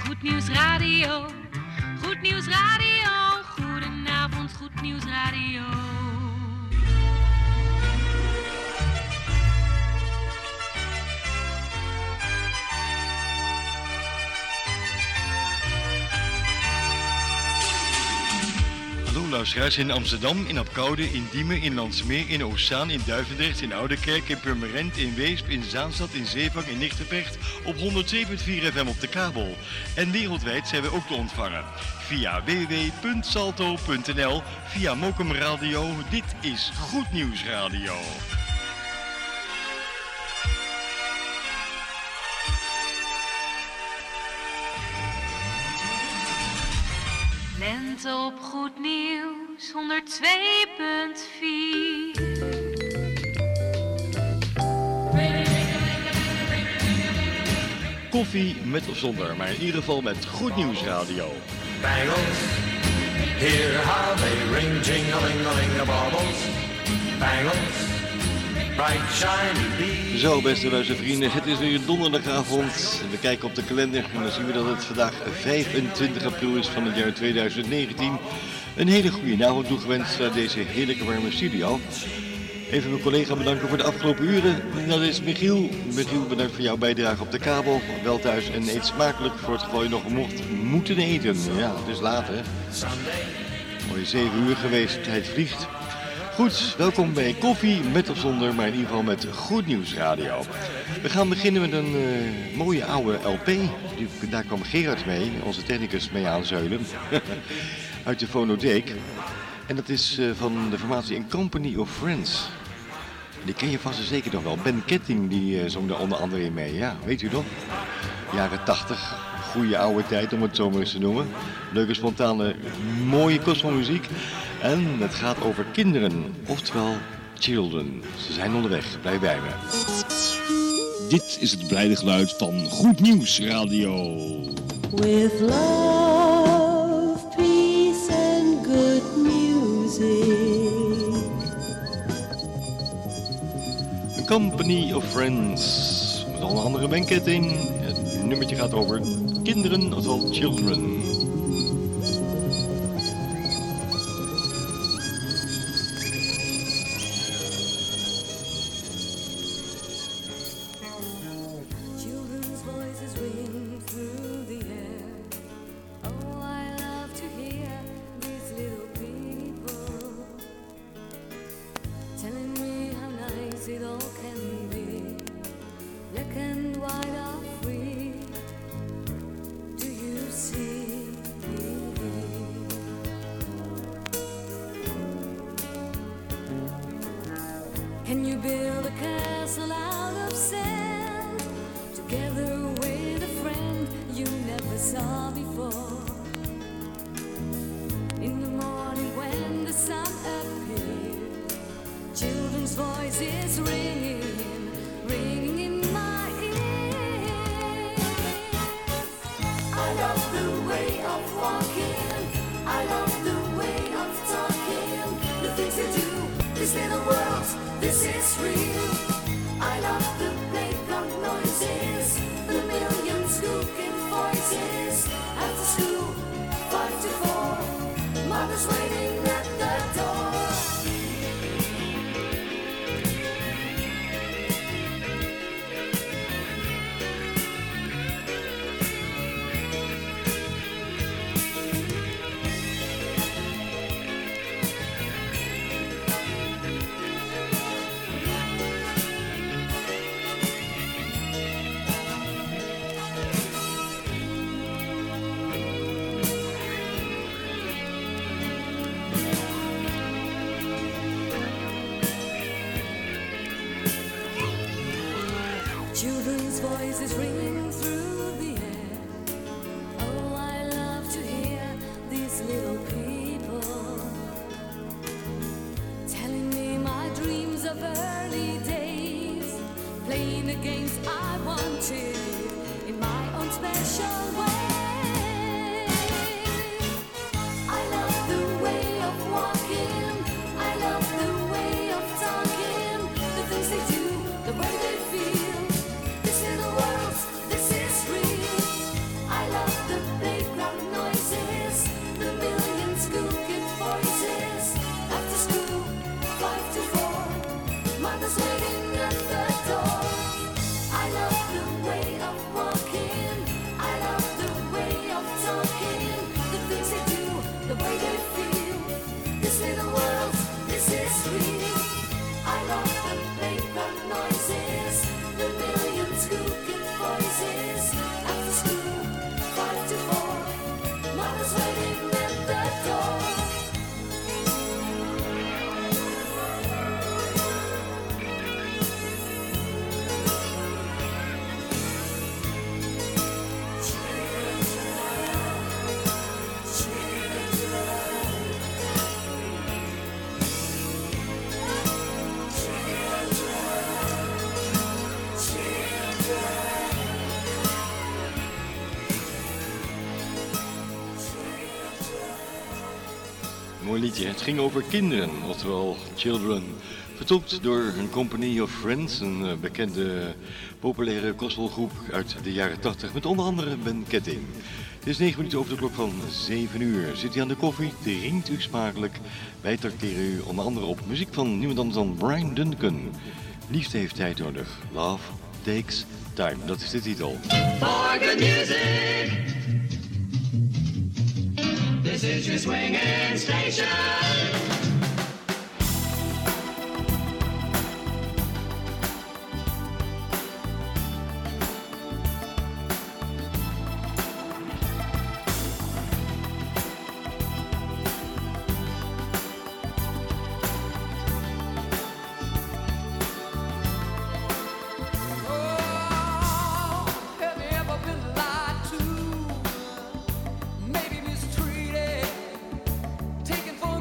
Goed Nieuws Radio. Goed Nieuws Radio. Goedenavond, Goed Nieuws Radio. Hallo luisteraars in Amsterdam, in Apkoude, in Diemen, in Landsmeer, in Oostzaan, in Duivendrecht, in Oudekerk, in Purmerend, in Weesp, in Zaanstad, in Zeevang, in Nigtevecht op 102.4 FM op de kabel. En wereldwijd zijn we ook te ontvangen via www.salto.nl, via Mokum Radio. Dit is Goed Nieuws Radio. Lente op Goed Nieuws 102.4. Koffie met of zonder, maar in ieder geval met Goed Nieuws Radio. Bangles, hear how they ring, jing-a-ling-a-ling, the baubles. Bangles, bright shiny bees. Zo, beste luistervrienden, het is weer donderdagavond. We kijken op de kalender en dan zien we dat het vandaag 25 april is van het jaar 2019. Een hele goede avond toegewenst naar deze heerlijke warme studio. Even mijn collega bedanken voor de afgelopen uren. Dat is Michiel. Michiel, bedankt voor jouw bijdrage op de kabel. Wel thuis en eet smakelijk voor het geval je nog moeten eten. Ja, het is laat hè. Mooi 7 uur geweest, tijd vliegt. Goed, welkom bij Koffie met of zonder, maar in ieder geval met Goed Nieuws Radio. We gaan beginnen met een mooie oude LP. Daar kwam Gerard mee, onze technicus mee aanzeulen. Uit de fonotheek. En dat is van de formatie In Company of Friends. Die ken je vast en zeker nog wel. Ben Ketting die zong daar onder andere in mee. Ja, weet u nog? Jaren 80. Goede oude tijd om het zo maar eens te noemen. Leuke, spontane, mooie kosmomuziek. En het gaat over kinderen. Oftewel children. Ze zijn onderweg. Blijf bij me. Dit is het blijde geluid van Goed Nieuws Radio. With love, peace and good music. A Company of Friends. Met onder andere Ben Ketting. Het nummertje gaat over kinderen, oftewel children. Can you build a castle out of sand, together with a friend you never saw before? In the morning when the sun appears, children's voices ringing, ringing in my ears. I love the way of walking, I love the way of talking, the things they do, these little worlds. This is real. I love the playground noises, the millions cooking voices. After school, 5 to 4, mother's waiting at the door. Children's voices ringing through the air. Oh, I love to hear these little people telling me my dreams of early days, playing the games I wanted in my own special way. I love the way of walking, I love the way of talking, the things they do, the way they feel. These little worlds, mooi liedje. Het ging over kinderen, oftewel Children. Vertolkt door een Company of Friends, een bekende populaire gospelgroep uit de jaren 80 met onder andere Ben Ketting. Het is 9 minuten over de klok van 7 uur. Zit u aan de koffie, drinkt u smakelijk. Wij trakteren u onder andere op muziek van niemand anders dan Brian Duncan. Liefde heeft tijd nodig. Love Takes Time, dat is de titel. For good music, this is your swinging station. Taken for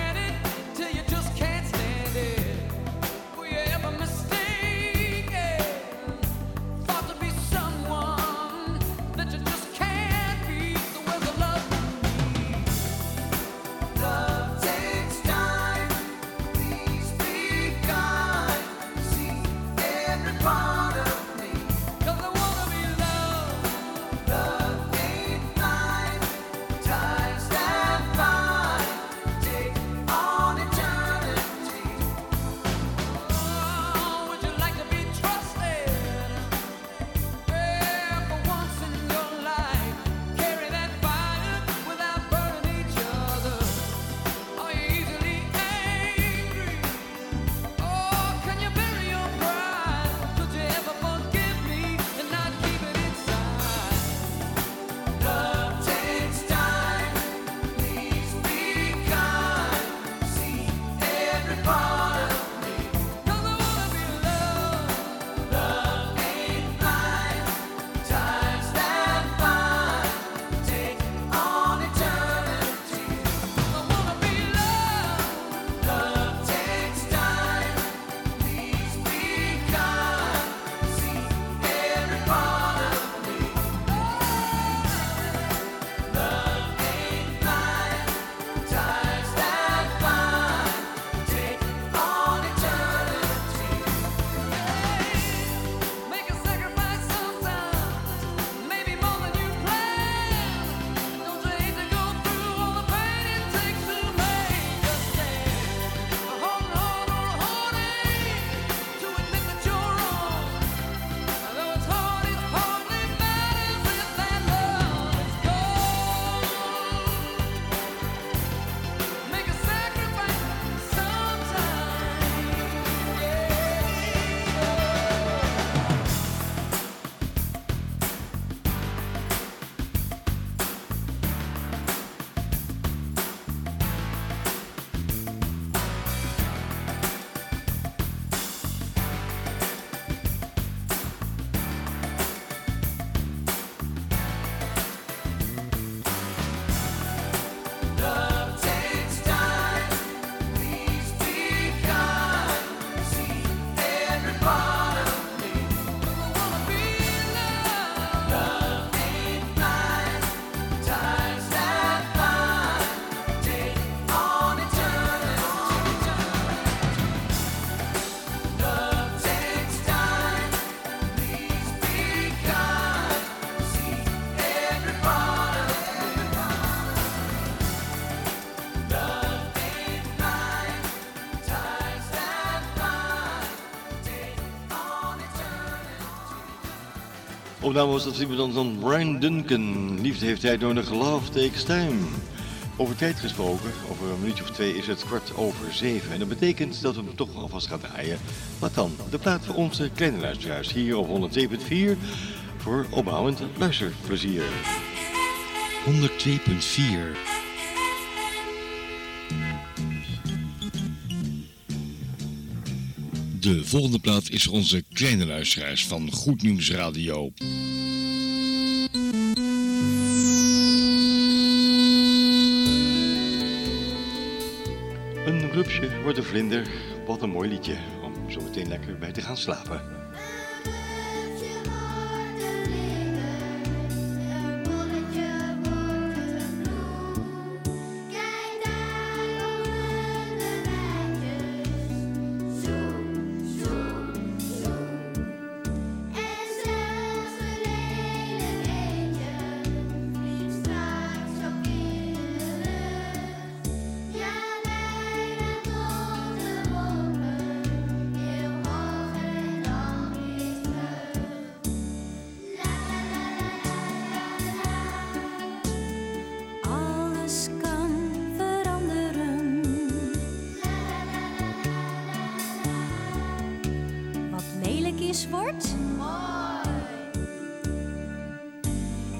Opname was dat iemand dan Brian Duncan. Liefde heeft tijd nodig, Love Takes Time. Over tijd gesproken, over een minuutje of 2 is het 6:15. En dat betekent dat we hem toch alvast gaan draaien. Wat dan? De plaat voor onze kleine luisteraars hier op 102.4 voor opbouwend luisterplezier. 102.4. De volgende plaat is voor onze kleine luisteraars van Goed Nieuws Radio. Een rupsje wordt een vlinder. Wat een mooi liedje om zo meteen lekker bij te gaan slapen. Kijk daar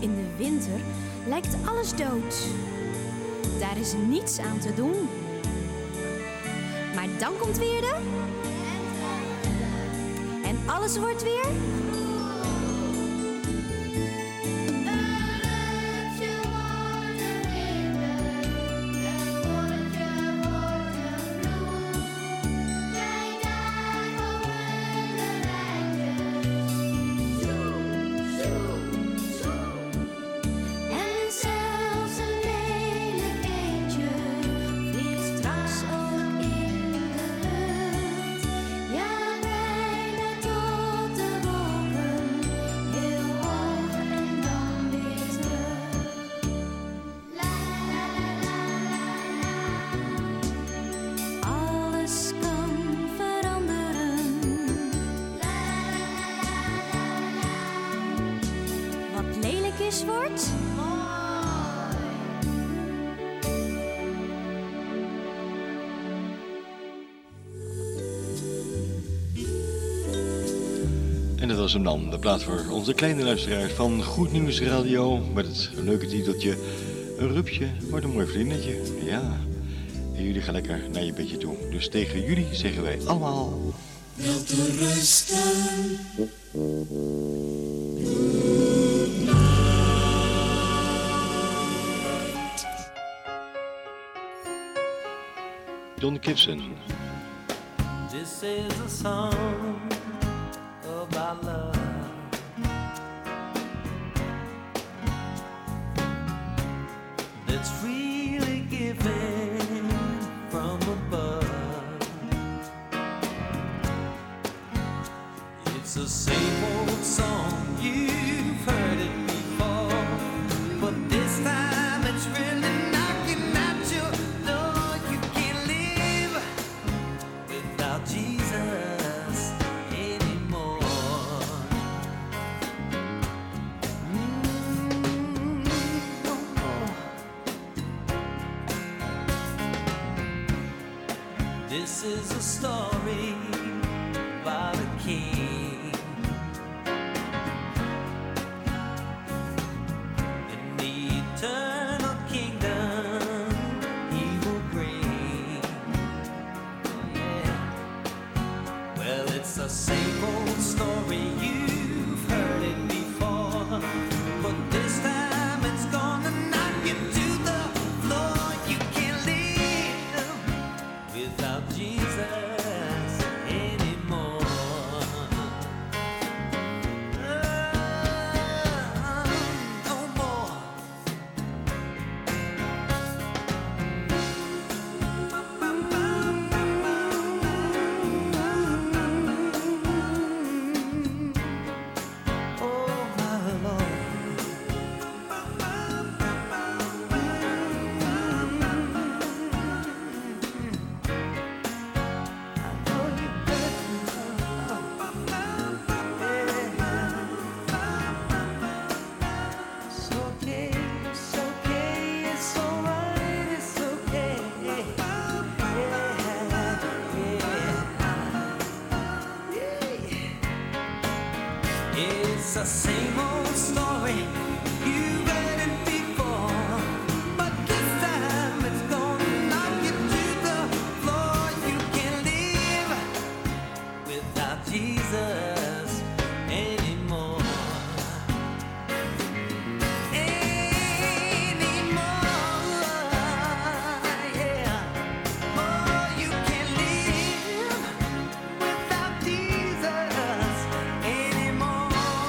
In de winter lijkt alles dood. Daar is niets aan te doen. Maar dan komt weer de... En alles wordt weer... wordt. En dat was hem dan, de plaats voor onze kleine luisteraars van Goed Nieuws Radio. Met het leuke titeltje, een rupsje wordt een mooi vriendinnetje. Ja, en jullie gaan lekker naar je bedje toe. Dus tegen jullie zeggen wij allemaal... Wel te rusten. John Gibson. This is a song about love. That's freely given from above. It's the same old song, you've heard it before, but this time it's really knocking at your door. You can't live without Jesus anymore. No more. This is a story about a king. In the eternal kingdom he will bring. Yeah. Well, it's the same old story, you've heard it before, but this time it's gonna knock you to the floor. You can't live without Jesus anymore. No more. Oh my Lord. I know you It's okay, it's okay, it's alright, it's okay. It's the same old story, you've heard it before, but this time it's gonna knock you to the floor. You can't live without Jesus anymore. Yeah. Oh, you can't live without Jesus anymore.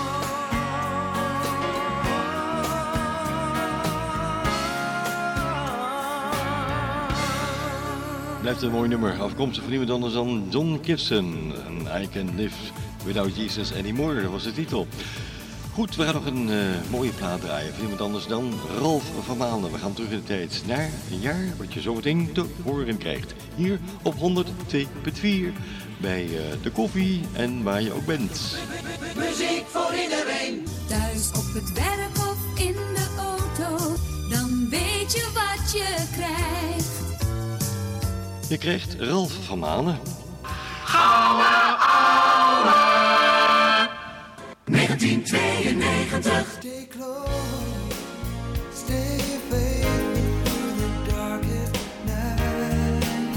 Blijft een mooi nummer, afkomstig van iemand anders dan John Gibson. En I Can Live Without Jesus Anymore, dat was de titel. Goed, we gaan nog een mooie plaat draaien van iemand anders dan Ralf van Maanden. We gaan terug in de tijd naar een jaar wat je zometeen te horen krijgt. Hier op 102.4 bij de koffie en waar je ook bent. Muziek voor iedereen. Thuis op het werk of in de auto, dan weet je wat je krijgt. Je krijgt Ralf van Maanden. Gouden ouwe. 9. 1992. Stay close, stay faithful through the darkest night.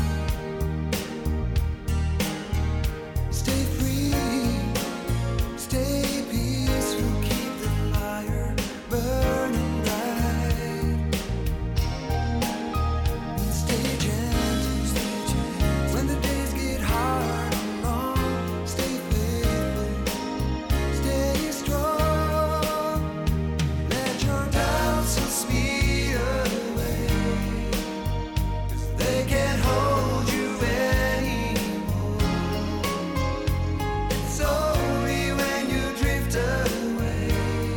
Stay free, stay peaceful, keep the fire burning bright. And stay gentle, when the days get hard and long. Stay faithful, stay strong. Let your doubts and speed away, 'cause they can't hold you anymore. It's only when you drift away,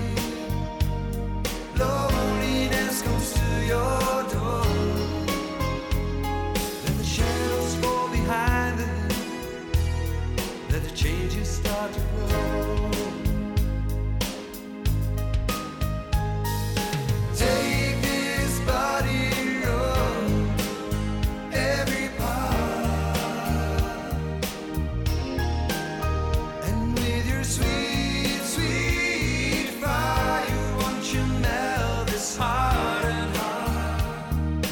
loneliness comes to your door. Let the shadows fall behind them, let the changes start to grow. Take this body, Lord, every part, and with your sweet, sweet fire, won't you melt this heart and heart?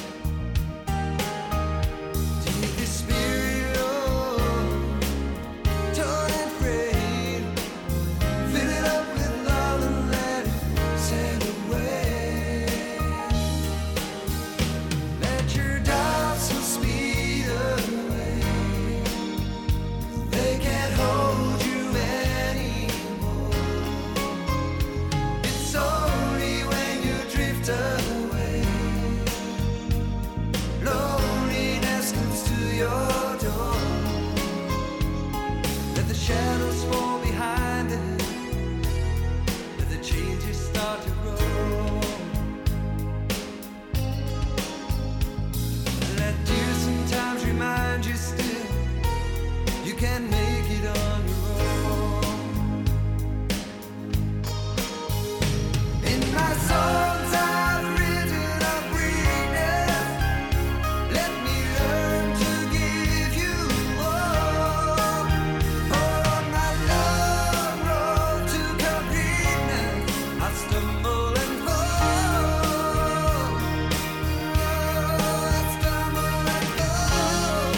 Take this spirit, Lord, torn and frayed, fill it up with love and let it sail away. Let your doubts and speed away, they can't hold you anymore. It's only when you drift away, loneliness comes to your door. Let the shadows fall behind them, let the changes start to grow. Let tears sometimes remind you still, you can't make it on your own. In my songs I've written of weakness, let me learn to give you all. For on my long road to completeness, I stumble and fall. I stumble and fall.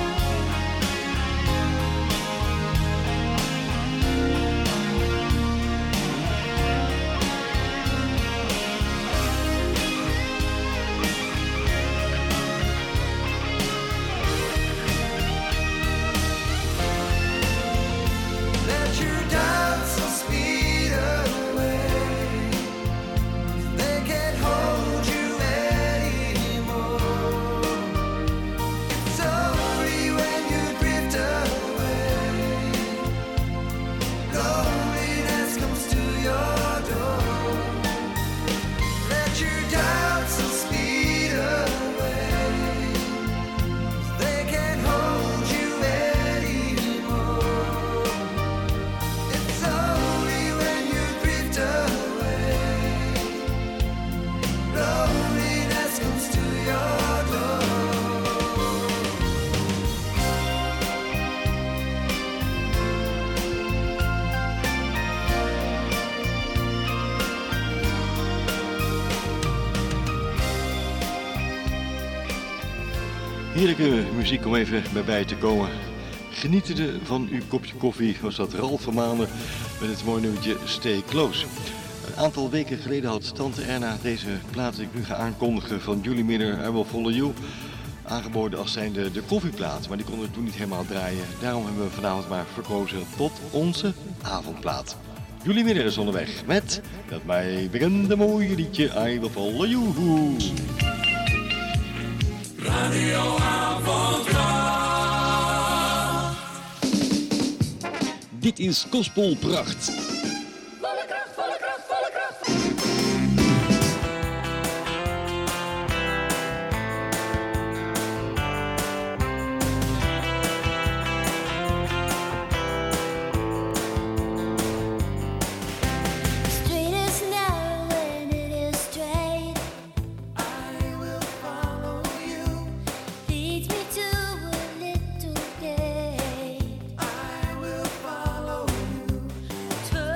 Let your doubts and speed away, they can't hold you anymore. It's only when you drift away, loneliness comes to your door. Let your doubts and speed away, they can't hold you anymore. It's only when you drift away, loneliness comes to your door. Heerlijke muziek om even bij te komen. Genietende van uw kopje koffie was dat Ralf van Maanden met het mooie nummertje Stay Close. Een aantal weken geleden had tante Erna deze plaat die ik nu ga aankondigen van Julie Miller, I Will Follow You, aangeboden als zijnde de koffieplaat. Maar die konden we toen niet helemaal draaien. Daarom hebben we vanavond maar verkozen tot onze avondplaat. Julie Miller is onderweg met dat mij bekende mooie liedje I Will Follow You. Radio Avondklok. Dit is Gospel Pracht. Volle kracht, volle kracht, volle kracht. Straight is narrow and it is straight. I will follow you. Leads me to a little gate. I will follow you. Turn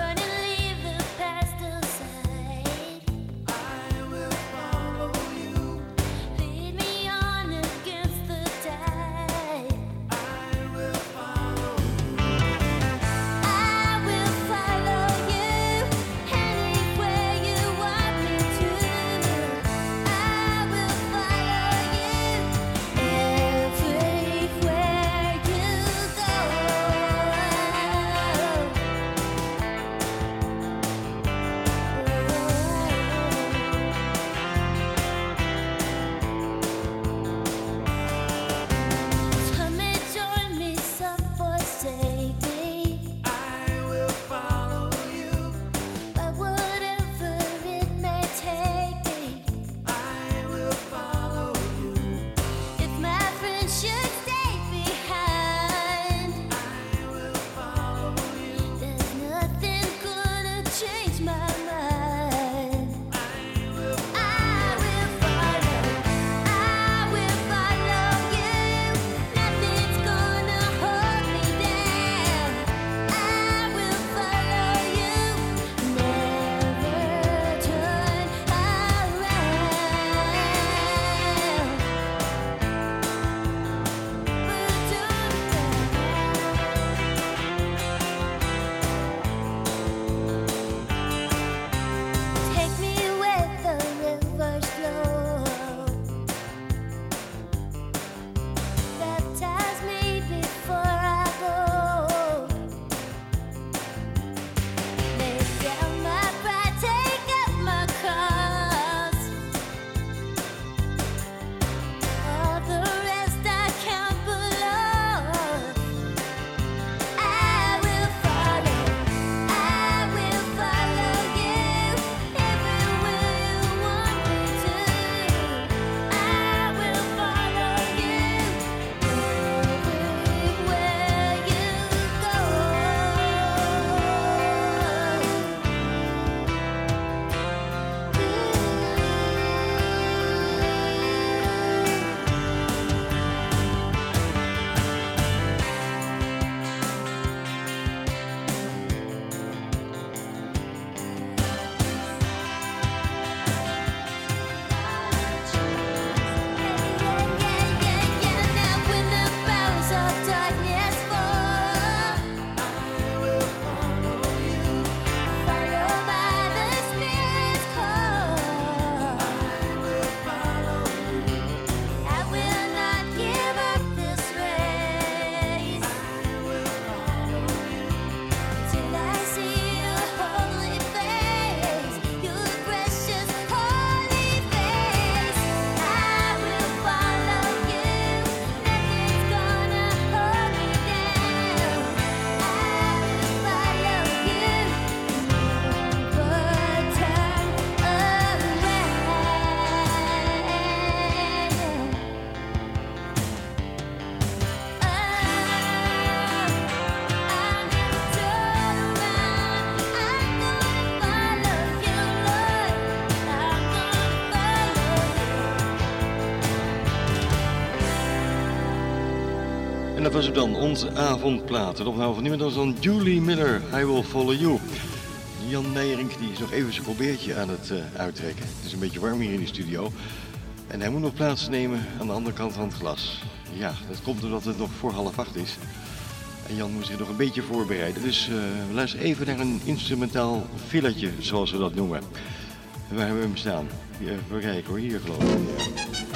dat was het dan, onze avondplaat. De opname van niemand anders dan Julie Miller, I Will Follow You. Jan Meijering die is nog even zijn probeertje aan het uittrekken. Het is een beetje warm hier in de studio. En hij moet nog plaatsnemen aan de andere kant van het glas. Ja, dat komt doordat het nog voor 7:30 is. En Jan moet zich nog een beetje voorbereiden. Dus luister even naar een instrumentaal filletje, zoals we dat noemen. En waar hebben we hem staan? Even kijken hoor, hier geloof ik.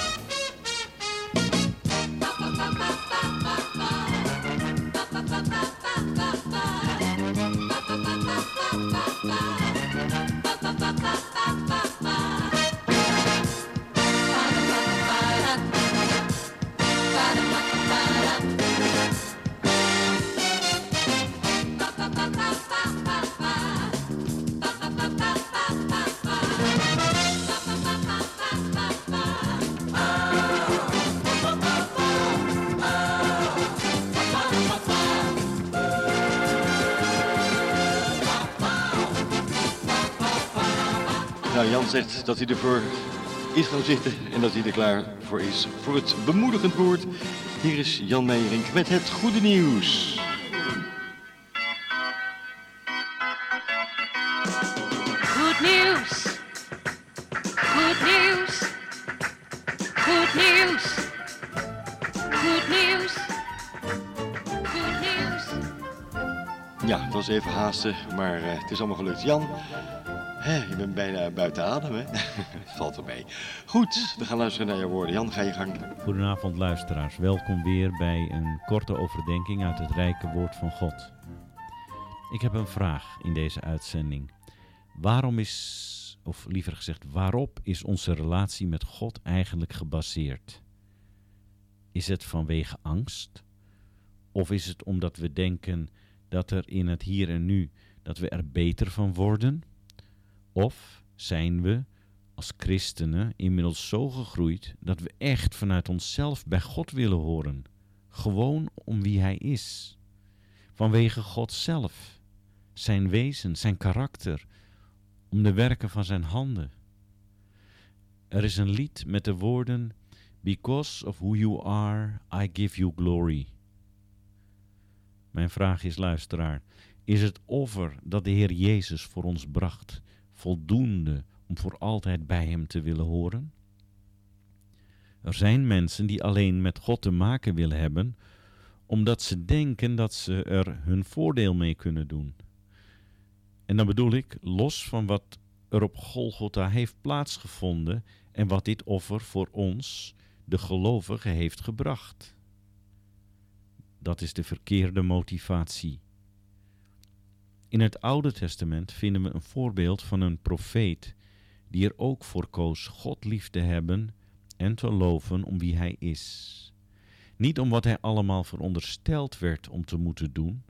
Nou, Jan zegt dat hij ervoor is gaan zitten en dat hij er klaar voor is voor het bemoedigend woord. Hier is Jan Meijering met het goede nieuws. Goed nieuws. Goed nieuws. Goed nieuws. Goed nieuws. Goed nieuws. Ja, het was even haasten, maar het is allemaal gelukt. Jan, je bent bijna buiten adem, hè? Het valt wel mee. Goed, we gaan luisteren naar jouw woorden. Jan, ga je gang. Goedenavond luisteraars, welkom weer bij een korte overdenking uit het rijke woord van God. Ik heb een vraag in deze uitzending. Waarop is onze relatie met God eigenlijk gebaseerd? Is het vanwege angst? Of is het omdat we denken dat er in het hier en nu, dat we er beter van worden? Of zijn we als christenen inmiddels zo gegroeid dat we echt vanuit onszelf bij God willen horen? Gewoon om wie Hij is. Vanwege God zelf, zijn wezen, zijn karakter, om de werken van zijn handen. Er is een lied met de woorden: Because of who you are, I give you glory. Mijn vraag is, luisteraar, is het offer dat de Heer Jezus voor ons bracht voldoende om voor altijd bij Hem te willen horen? Er zijn mensen die alleen met God te maken willen hebben, omdat ze denken dat ze er hun voordeel mee kunnen doen. En dan bedoel ik, los van wat er op Golgotha heeft plaatsgevonden en wat dit offer voor ons, de gelovigen, heeft gebracht. Dat is de verkeerde motivatie. In het Oude Testament vinden we een voorbeeld van een profeet die er ook voor koos God lief te hebben en te loven om wie hij is. Niet om wat hij allemaal verondersteld werd om te moeten doen.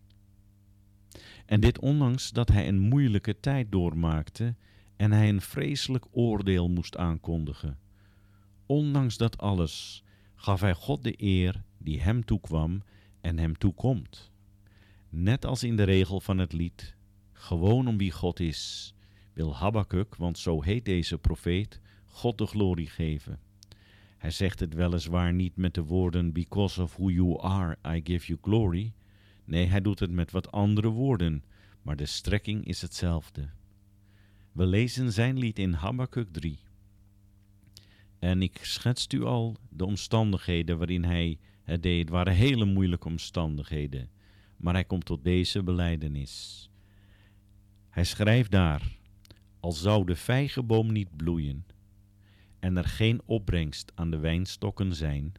En dit ondanks dat hij een moeilijke tijd doormaakte en hij een vreselijk oordeel moest aankondigen. Ondanks dat alles gaf hij God de eer die hem toekwam en hem toekomt. Net als in de regel van het lied, gewoon om wie God is, wil Habakuk, want zo heet deze profeet, God de glorie geven. Hij zegt het weliswaar niet met de woorden because of who you are, I give you glory. Nee, hij doet het met wat andere woorden, maar de strekking is hetzelfde. We lezen zijn lied in Habakuk 3. En ik schetst u al de omstandigheden waarin hij het deed. Het waren hele moeilijke omstandigheden. Maar hij komt tot deze belijdenis. Hij schrijft daar: al zou de vijgenboom niet bloeien en er geen opbrengst aan de wijnstokken zijn,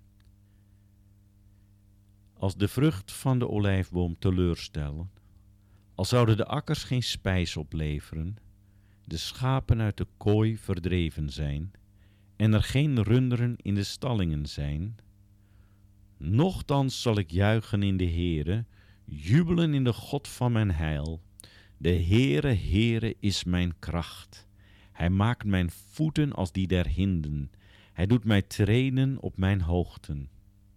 als de vrucht van de olijfboom teleurstellen, al zouden de akkers geen spijs opleveren, de schapen uit de kooi verdreven zijn en er geen runderen in de stallingen zijn, nochtans zal ik juichen in de Heere, jubelen in de God van mijn heil. De Heere, Heere is mijn kracht. Hij maakt mijn voeten als die der hinden. Hij doet mij treden op mijn hoogten.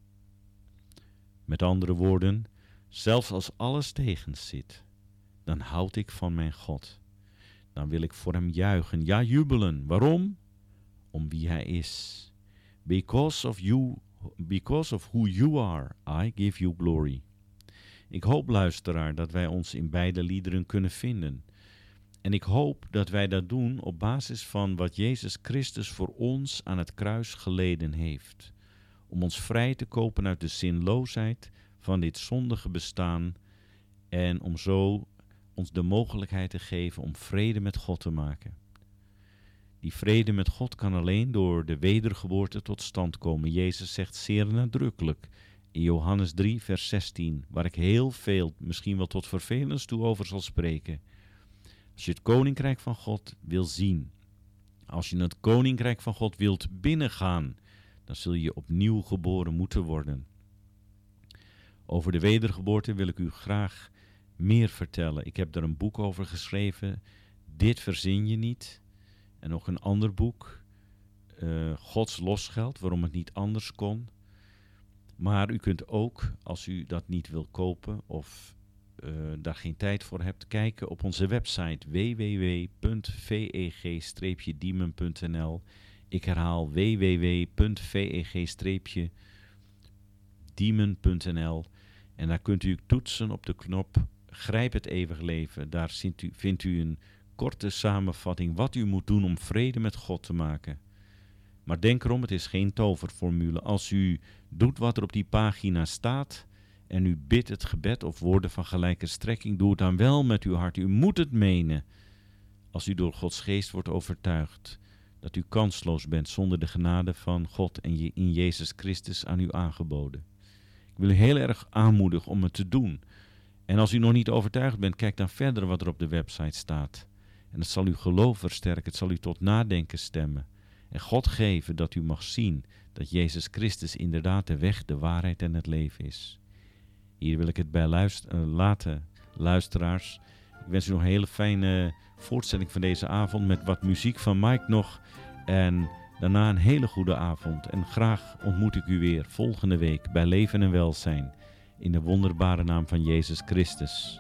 Met andere woorden, zelfs als alles tegenzit, dan houd ik van mijn God. Dan wil ik voor hem juichen, ja jubelen. Waarom? Om wie hij is. Because of Because of who you are, I give you glory. Ik hoop, luisteraar, dat wij ons in beide liederen kunnen vinden. En ik hoop dat wij dat doen op basis van wat Jezus Christus voor ons aan het kruis geleden heeft. Om ons vrij te kopen uit de zinloosheid van dit zondige bestaan en om zo ons de mogelijkheid te geven om vrede met God te maken. Die vrede met God kan alleen door de wedergeboorte tot stand komen. Jezus zegt zeer nadrukkelijk in Johannes 3 vers 16, waar ik heel veel, misschien wel tot vervelens toe over zal spreken. Als je het koninkrijk van God wil zien, als je het koninkrijk van God wilt binnengaan, dan zul je opnieuw geboren moeten worden. Over de wedergeboorte wil ik u graag meer vertellen. Ik heb er een boek over geschreven, Dit verzin je niet. En nog een ander boek, Gods losgeld, waarom het niet anders kon. Maar u kunt ook, als u dat niet wil kopen of daar geen tijd voor hebt, kijken op onze website www.veg-diemen.nl. Ik herhaal www.veg-diemen.nl. En daar kunt u toetsen op de knop Grijp het eeuwig leven. Daar vindt u een korte samenvatting wat u moet doen om vrede met God te maken. Maar denk erom, het is geen toverformule. Als u doet wat er op die pagina staat en u bidt het gebed of woorden van gelijke strekking, doe het dan wel met uw hart. U moet het menen als u door Gods geest wordt overtuigd dat u kansloos bent zonder de genade van God en in Jezus Christus aan u aangeboden. Ik wil u heel erg aanmoedigen om het te doen. En als u nog niet overtuigd bent, kijk dan verder wat er op de website staat. En het zal uw geloof versterken, het zal u tot nadenken stemmen. En God geven dat u mag zien dat Jezus Christus inderdaad de weg, de waarheid en het leven is. Hier wil ik het bij laten, luisteraars. Ik wens u nog een hele fijne voortzetting van deze avond met wat muziek van Mike nog. En daarna een hele goede avond. En graag ontmoet ik u weer volgende week bij Leven en Welzijn. In de wonderbare naam van Jezus Christus.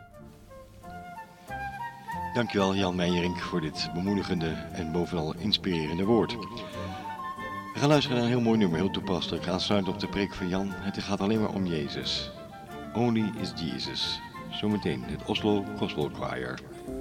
Dankjewel Jan Meijerink voor dit bemoedigende en bovenal inspirerende woord. We gaan luisteren naar een heel mooi nummer, heel toepasselijk. Aansluitend op de preek van Jan. Het gaat alleen maar om Jezus. Only is Jesus. Zometeen het Oslo Gospel Choir.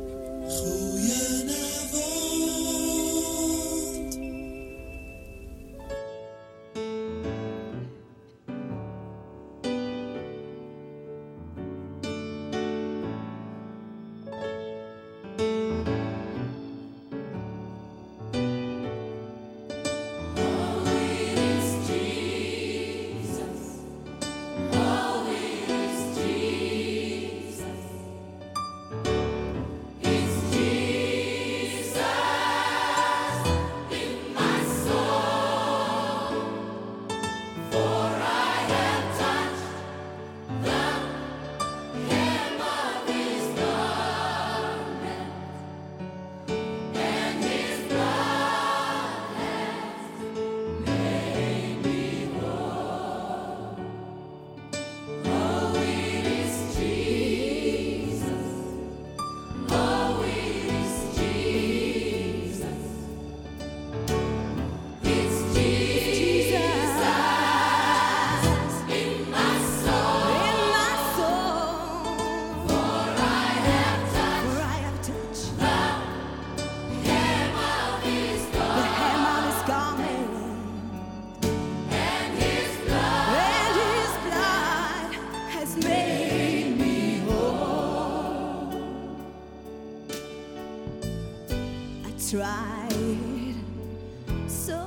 Tried so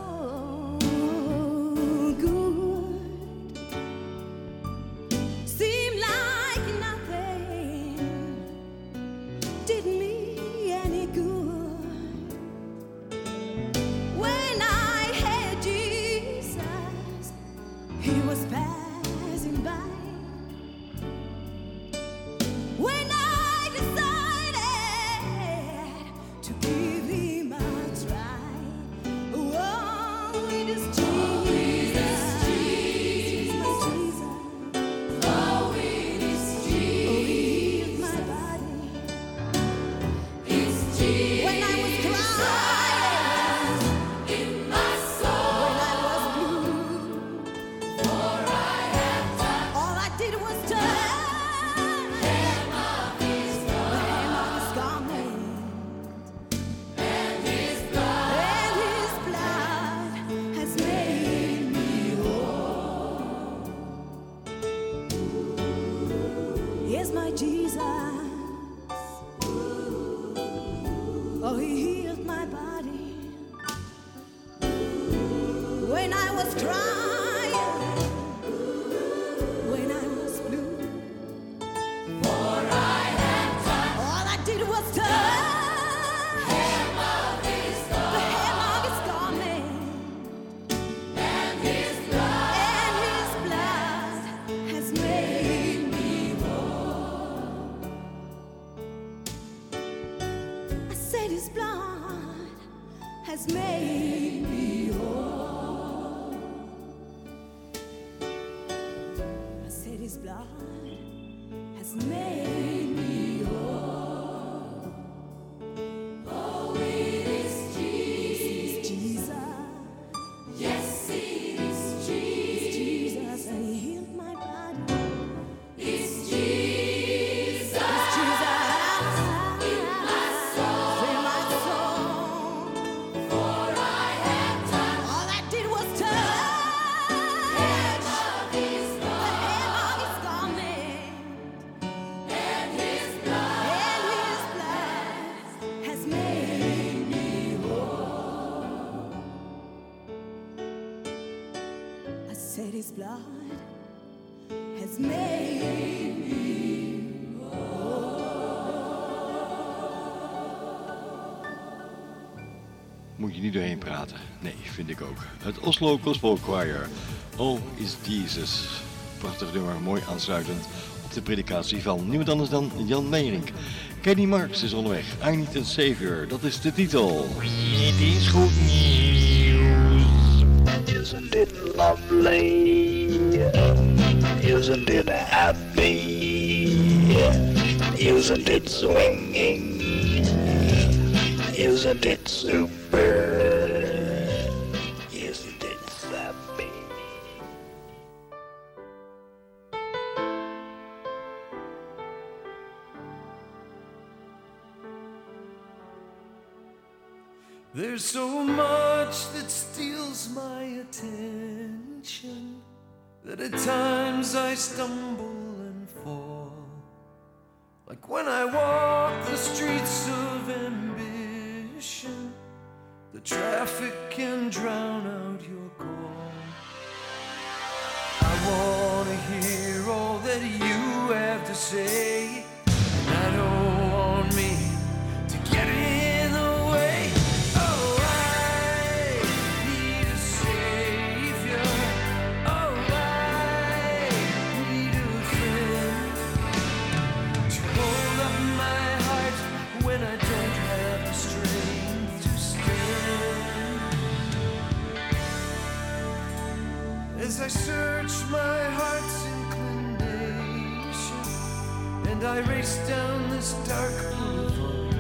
good, seemed like nothing did me any good. When I had Jesus, He was passing by. When I decided to give Him a try, oh, has made me whole. I said his blood has made me whole. Oh, it is Jesus. Yes, it is Jesus. And he healed my body. It's Jesus. It's Jesus. In my soul. In my soul. For I have touched. All I did was touch. Hem of his garment. And his blood has made me whole. I said his blood has made me whole. Moet je niet doorheen praten. Nee, vind ik ook. Het Oslo Gospel Choir. Oh is Jesus. Prachtig nummer, mooi aansluitend op de predikatie van niemand anders dan Jan Meijering. Kenny Marks is onderweg. I Need a Savior, dat is de titel. Het is goed nieuws. Isn't it lovely? Isn't it happy? Isn't it swinging? Isn't it super? Isn't it sappy? There's so much that steals my attention that at times I stumble and fall. Like when I walk the streets of ambition, the traffic can drown out your call. I want to hear all that you have to say, and I don't want me to get in the way. Oh, I need a savior. Oh, I need a friend to hold up my heart when I don't have the strength to stand. As I search my heart's inclination and I race down this dark boulevard,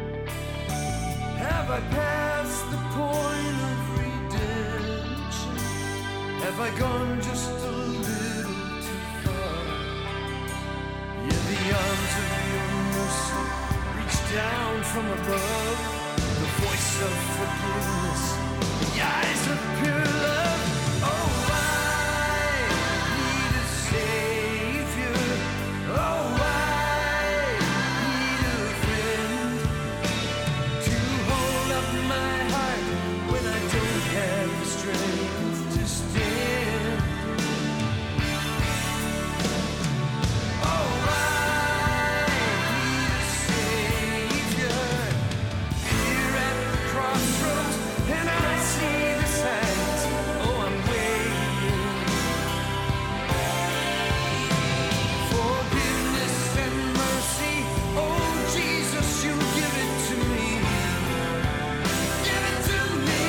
have I passed the point of redemption? Have I gone just a little too far? Yeah, the arms of your mercy reach down from above, the voice of forgiveness, the eyes of pure love. Oh, I need a savior. Oh, I need a friend to hold up my heart when I don't have the strength to stand. Oh, I need a savior here at the crossroads, and I see the signs. Oh, I'm waiting. Forgiveness and mercy. Oh, Jesus, you give it to me. Give it to me.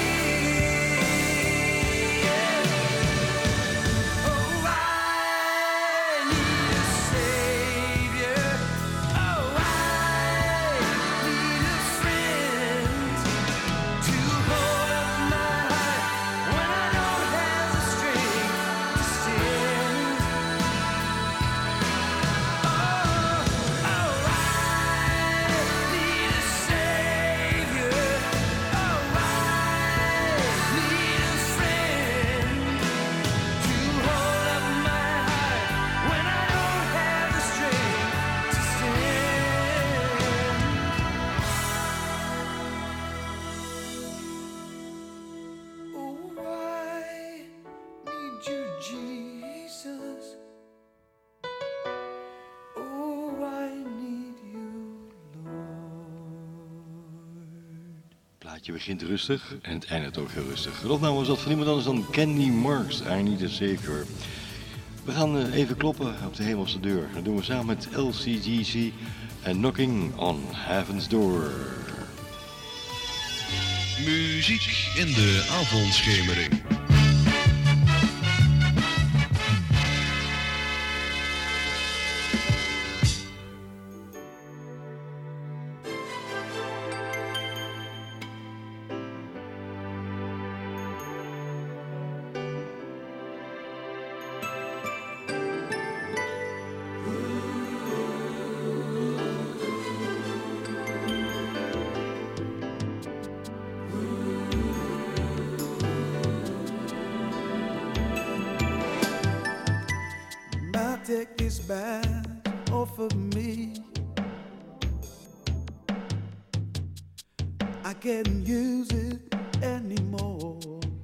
Yeah. Oh, I need a savior. Oh, I need a friend to hold up my heart when I don't have the strength to stand. Oh, I need a savior. Oh, I need a friend to hold up my heart when I don't have the strength to stand. Oh, I need you, Jesus. Oh, I need you, Lord. Plaatje begint rustig en het eindigt ook heel rustig. De opname was dat van niemand anders dan Kenny Marks, I Need a Savior. We gaan even kloppen op de hemelse deur. Dat doen we samen met LCGC en Knocking on Heaven's Door. Muziek in de avondschemering. Take this badge off of me. I can't use it anymore.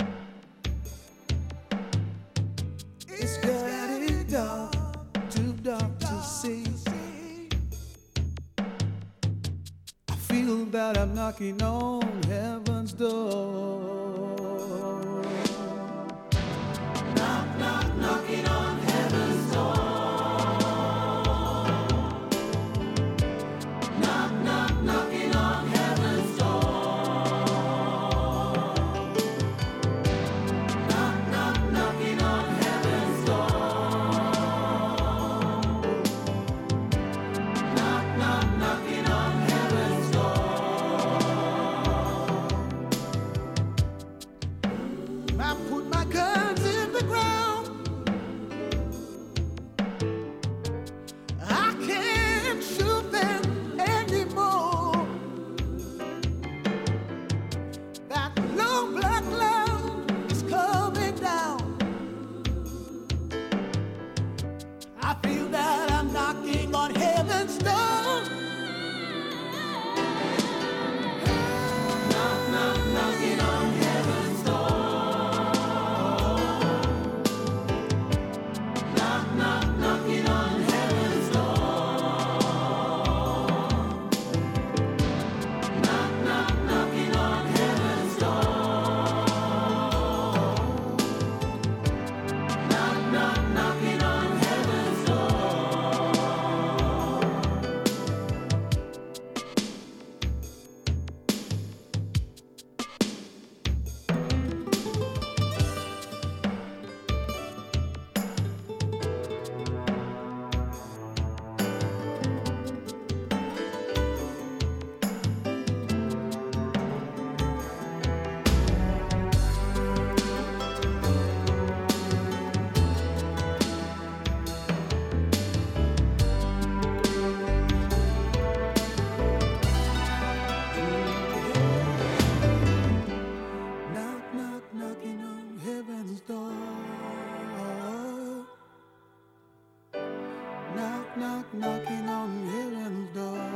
It's getting dark, too dark to see. I feel that I'm knocking on heaven's door. Knock, knock, knocking on heaven's door. Knocking on heaven's door.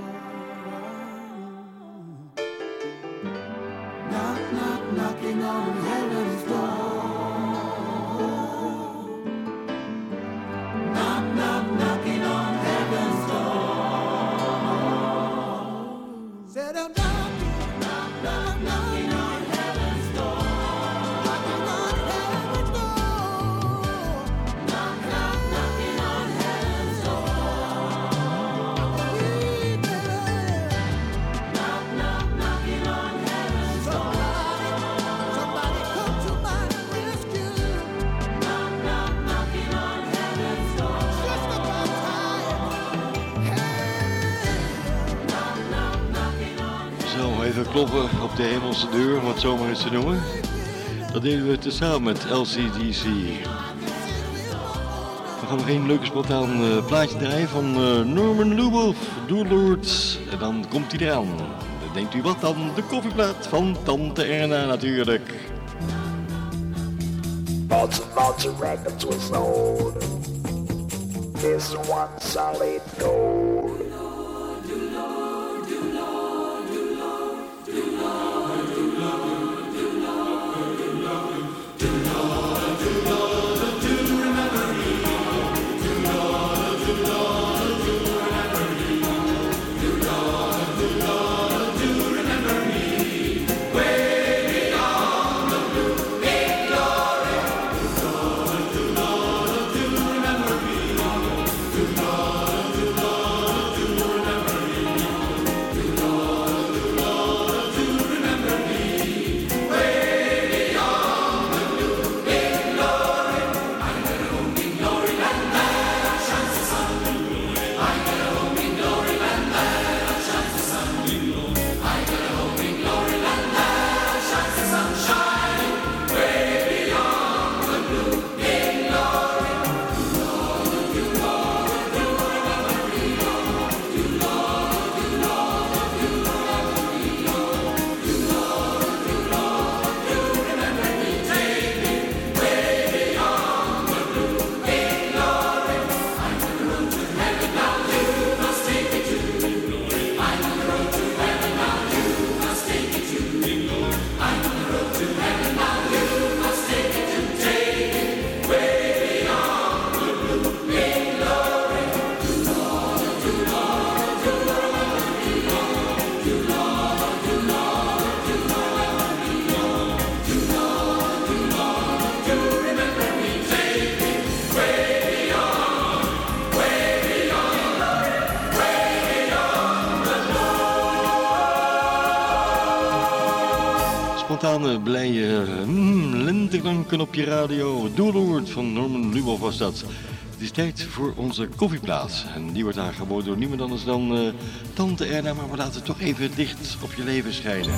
Knock, knock, knocking on heaven's door. Knock, knock, knocking on heaven's door. Said I'm knocking, knock, knock, knocking on heaven's door. Knocking on heaven's door. Knock, knock, knocking on heaven's door. Even kloppen op de hemelse deur, om het zomaar eens te noemen. Dat deden we tezamen met LCDC. We gaan nog een leuke spontaan plaatje draaien van Norman Lubov, Doelords. En dan komt hij eraan. Denkt u wat dan? De koffieplaat van Tante Erna natuurlijk. Lots and lots of records were sold. This one solid gold. spontane, blije lenteklanken op je radio. Doeloord van Norman Lubov was dat. Het is tijd voor onze koffieplaats. En die wordt aangeboden door niemand anders dan Tante Erna. Maar we laten het toch even dicht op je leven schijnen.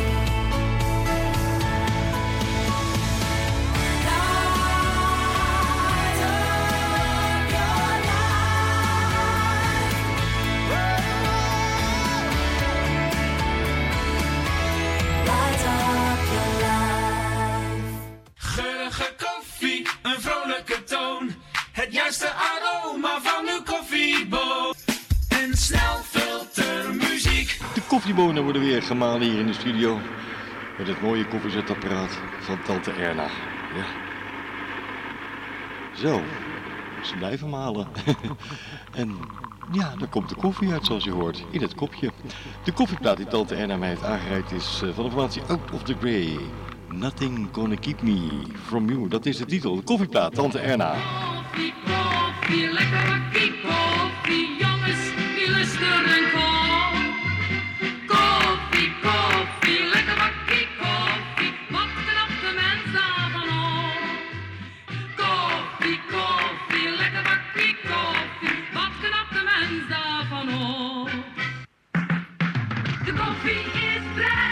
Geurige koffie, een vrolijke toon. Het juiste aroma van uw koffieboon. En snelfiltermuziek. De koffiebonen worden weer gemalen hier in de studio. Met het mooie koffiezetapparaat van Tante Erna. Ja. Zo, ze blijven malen. En ja, daar komt de koffie uit zoals je hoort, in het kopje. De koffieplaat die Tante Erna mij heeft aangereikt is van de formatie Out of the Grey. Nothing Gonna Keep Me From You, dat is de titel. De koffieplaat, Tante Erna. Koffie, koffie, lekker bakkie koffie, jongens, die lusten en kom. Koffie, koffie, lekker bakkie koffie, wat knapt de mens daarvan op? Koffie, koffie, lekker bakkie koffie, wat knapt de mens daarvan op? De koffie is blij.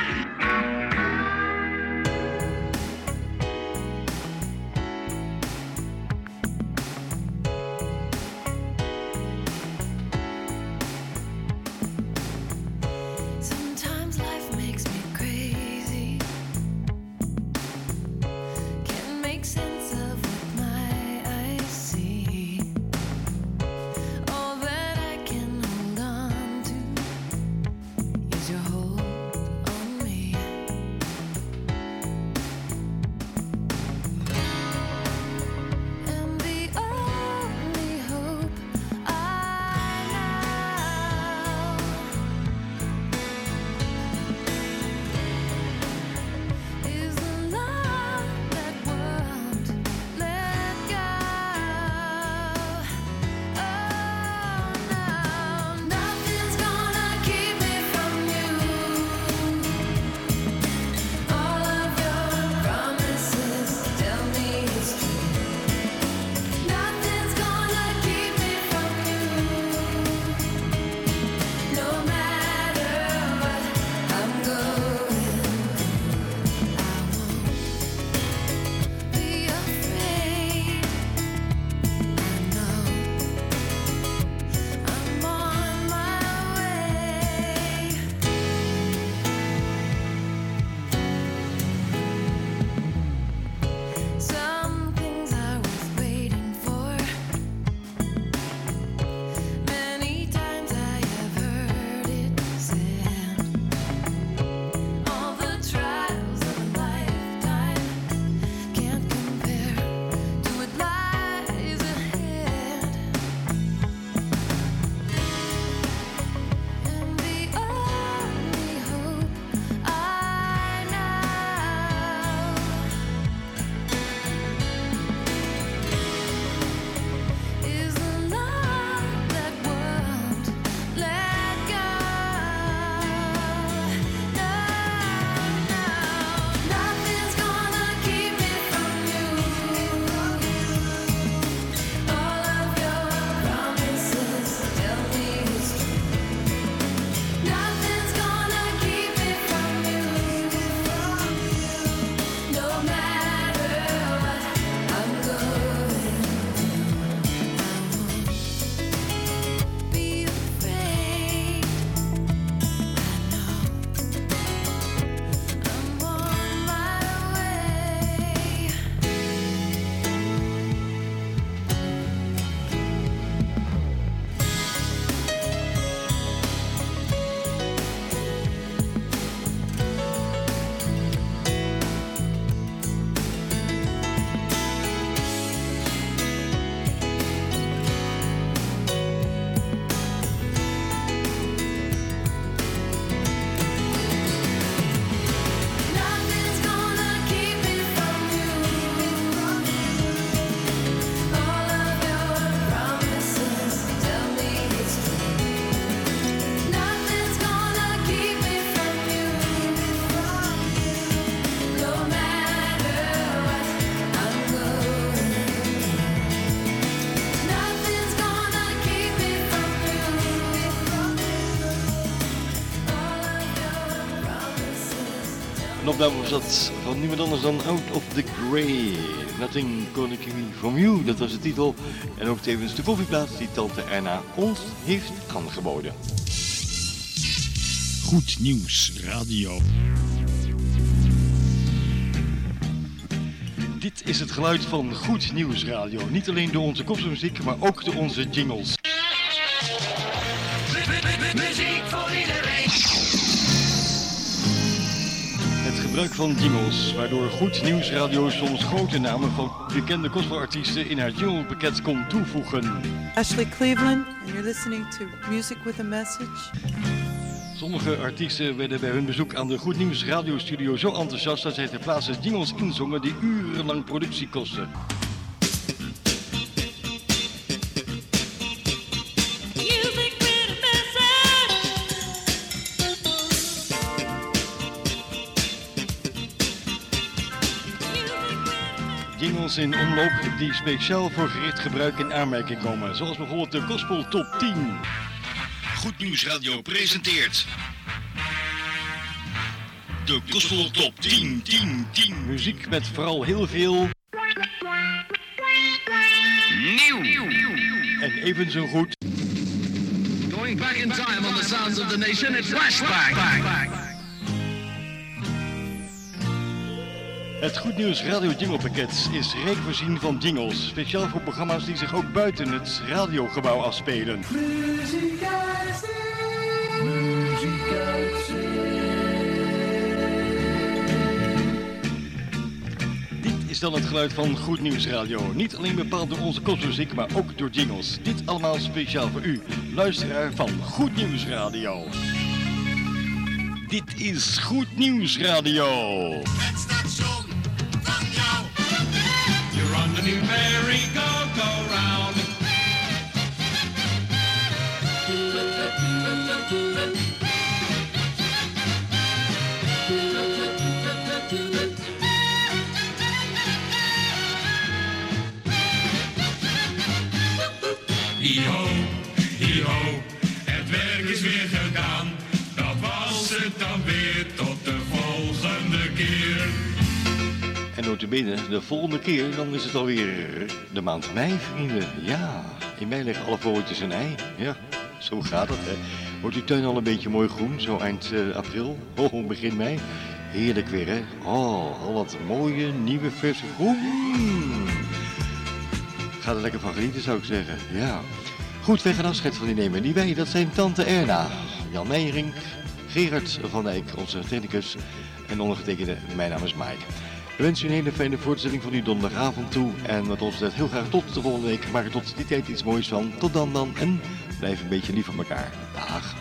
opname was dat van niemand anders dan Out of the Grey. Nothing Gonna Keep Me From You, dat was de titel. En ook tevens de koffieplaats die tante Erna ons heeft aangeboden. Goed Nieuws Radio. Dit is het geluid van Goed Nieuws Radio. Niet alleen door onze kopmuziek, maar ook door onze jingles. Muziek voor iedereen. Het gebruik van jingles, waardoor Goed Nieuws Radio soms grote namen van bekende gospelartiesten in haar jinglepakket kon toevoegen. Ashley Cleveland, and you're listening to Music with a Message. Sommige artiesten werden bij hun bezoek aan de Goed Nieuws radiostudio zo enthousiast dat zij ter plaatse jingles inzongen die urenlang productie kosten. Jingles in omloop die speciaal voor gericht gebruik in aanmerking komen, zoals bijvoorbeeld de Gospel Top 10. Goed Nieuws Radio presenteert de Gospel Top 10. Muziek met vooral heel veel Nieuw. en even zo goed. Going back in time on the sounds of the nation, it's Flashback. Het Goed Nieuws Radio Jinglepakket is rijk voorzien van jingles, speciaal voor programma's die zich ook buiten het radiogebouw afspelen. Dit is dan het geluid van Goed Nieuws Radio. Niet alleen bepaald door onze kopmuziek, maar ook door jingles. Dit allemaal speciaal voor u, luisteraar van Goed Nieuws Radio. Dit is Goed Nieuws Radio. Het station van jou. You're on the new merry-go-go-round. Hi-ho, hi-ho, het werk is weer gedaan. Dat was het dan weer, tot de volgende keer. En notabene, de volgende keer, dan is het alweer de maand mei, vrienden. Ja, in mei leggen alle vogeltjes een ei. Ja, zo gaat het, hè. Wordt uw tuin al een beetje mooi groen, zo eind april? Oh, begin mei. Heerlijk weer, hè. Oh, al wat mooie, nieuwe, verse groen. Ga er lekker van genieten, zou ik zeggen. Ja. Goed, wij gaan afscheid van u nemen. Die wij, dat zijn tante Erna, Jan Meijering, Gerard van Dijk, onze technicus, en ondergetekende, mijn naam is Mike. We wensen u een hele fijne voortzetting van uw donderdagavond toe. En wat ons betreft heel graag tot de volgende week. Maak er tot die tijd iets moois van. Tot dan en blijf een beetje lief voor elkaar. Dag.